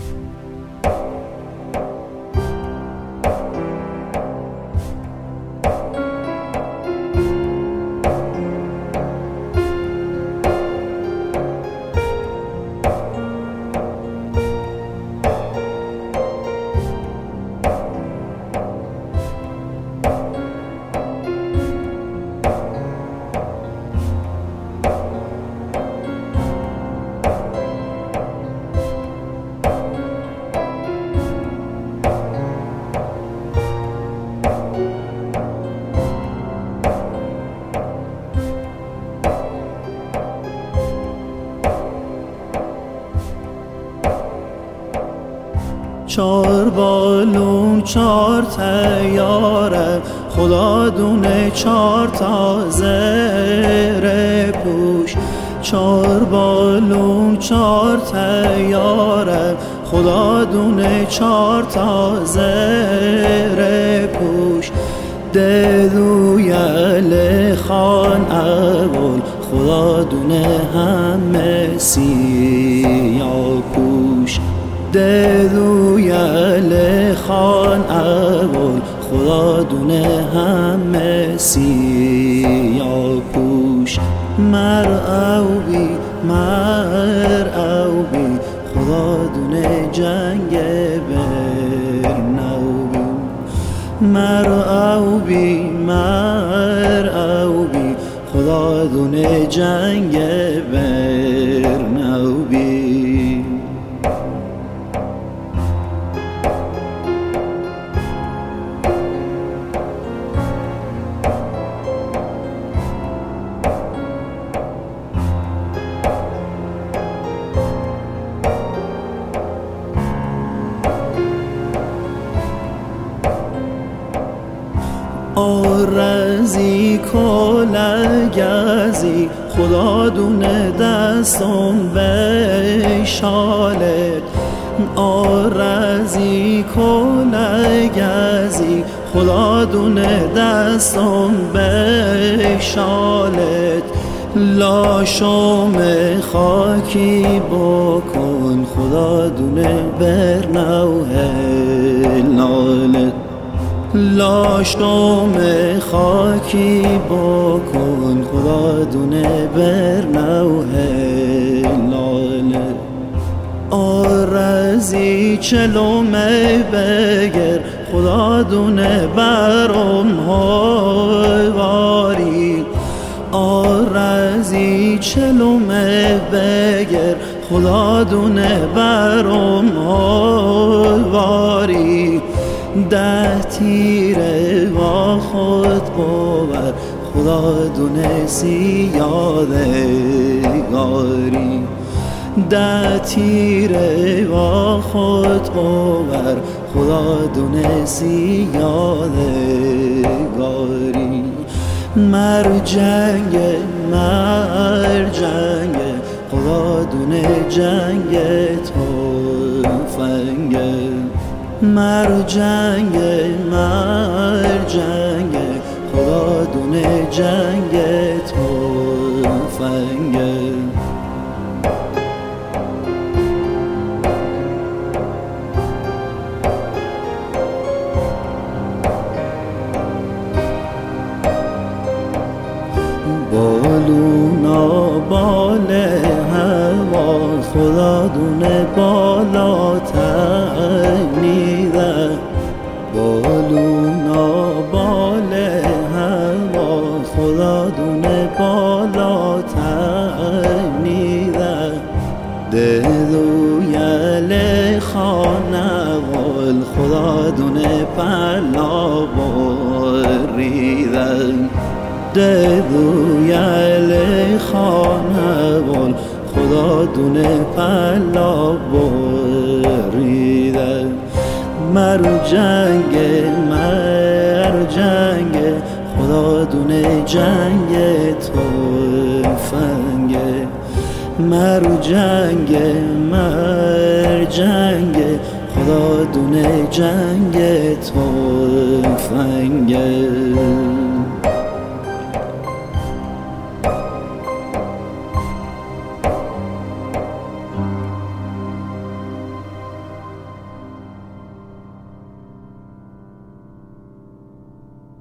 چار بالون چار تیاره، خدا دونه چار تا زره پوش. چار بالون چار تیاره، خدا دونه چار تا زره پوش. دلوی علی خان اول، خدا دونه همه سیاه پوش. دلوی علی خان اول، خدا دونه همه سیاه پوش. مر او بی خدا دونه جنگ برنوبی. مر او بی خدا دونه جنگ برنوبی. آرزی کلگزی، خدا دونه دستم به شالت. آرزی کلگزی، خدا دونه دستم به شالت. لاشم خاکی بکن، خدا دونه برنو هلالت. لاشم خاکی بکن، خدا دونه برنو هلالت. آرزی چلومه بگر، خدا دونه برم هواری. آرزی چلومه بگر، خدا دونه برم هواری. 10 تیره با خود باور، خدا دونه زیادگاری. 10 تیره با خود باور، خدا دونه زیادگاری. مر جنگ خدا دونه جنگ تفنگه. مر جنگ خدا دونه جنگ تفنگه. بالونا بال هوا، خدا دونه بالا تنیده. بالونا بال هوا، خدا دونه بالا تنیده. دلوی علی خان اول، خدا دونه پلا بریده. دلوی علی خان اول، خدا دونه پلا بریده. مر جنگ خدا دونه جنگ تفنگه. مر جنگ خدا دونه جنگ تفنگه.